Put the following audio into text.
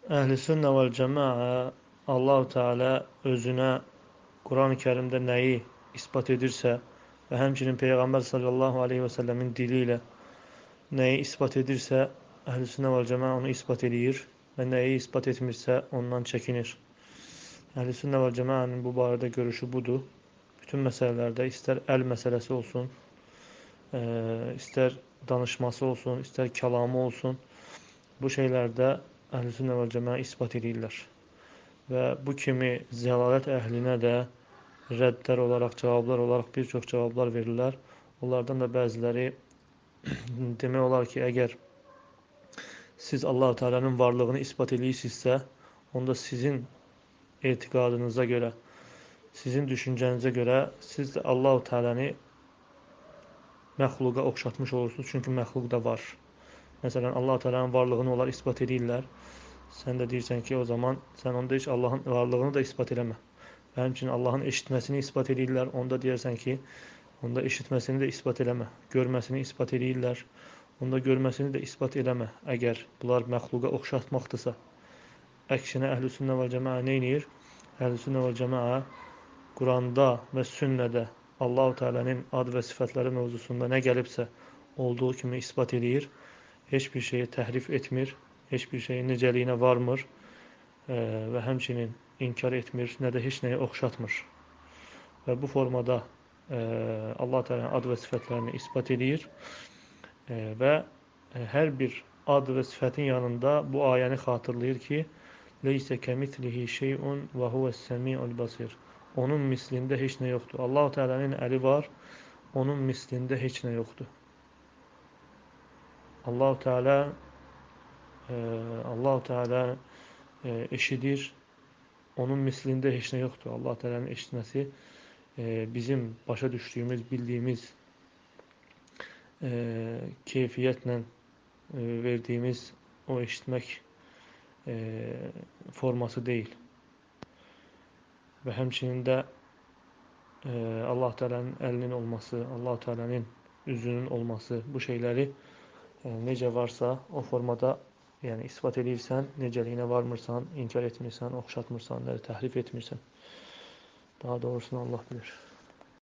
Əhl-i sünnə vəl cəmaə Allah-u Teala özünə Quran-ı Kərimdə nəyi isbat edirsə və həmçinin Peyğəmbər sallallahu aleyhi və səlləmin dili ilə nəyi isbat edirsə, Əhl-i sünnə vəl cəmaə onu isbat edir və nəyi isbat etmirsə ondan çəkinir. Əhl-i sünnə vəl cəmaənin bu barədə görüşü budur. Bütün məsələlərdə istər əl məsələsi olsun, istər danışması olsun, istər kəlamı olsun, bu şeylərdə Əhl-i sünnə vəl cəmaə isbat edirlər. Və bu kimi zəlalət əhlinə də rəddlər olaraq, cavablar olaraq bir çox cavablar verirlər. Onlardan da bəziləri demək olar ki, əgər siz Allah-u Teala'nın varlığını isbat edirsinizsə, onda sizin etiqadınıza görə, sizin düşüncənizə görə siz də Allah-u Teala'nı məxluqa oxşatmış olursunuz. Çünki məxluq da var. Məsələn, Allah-u Teala'nın varlığını onlar isbat edirlər. Sən də deyirsən ki, o zaman sən onda heç Allahın varlığını da isbat eləmə. Və həmçinin Allahın eşitməsini isbat edirlər. Onda deyərsən ki, onda eşitməsini də isbat eləmə. Görməsini isbat edirlər. Onda görməsini də isbat eləmə. Əgər bunlar məxluqa oxşatmaqdırsa. Əksinə Əhl-i sünnə vəl cəmaə nə edir? Əhl-i sünnə vəl cəmaə Quranda və sünnədə Allah-u Teala'nın ad və sifətləri mövzusunda nə gəlibsə olduğu kimi isbat edir. Heç bir şeyi təhrif etmir. Heç bir şeyin necəliyinə varmır və həmçinin inkar etmir, nə də heç nəyə oxşatmır. Və bu formada Allah Teala'nın ad və sifətlərini isbat edir və hər bir ad və sifətin yanında bu ayəni xatırlayır ki, leysə kəmitlihi şeyun və huvəs-səmi'ul basir. Onun mislində heç nə yoxdur. Allah Teala'nın əli var, onun mislində heç nə yoxdur. Allah Teala eşidir, onun mislində heç nə yoxdur. Allah Teala'nın eşitməsi bizim başa düşdüyümüz, bildiyimiz keyfiyyətlə verdiyimiz o eşitmək forması deyil. Və həmçinin də Allah Teala'nın əlinin olması, Allah Teala'nın üzünün olması, bu şeyləri necə varsa o formada yəni isbat edirsən, necəliyinə varmırsan, inkar etmirsən, oxşatmırsan, təhrif etmirsən. Daha doğrusunu Allah bilir.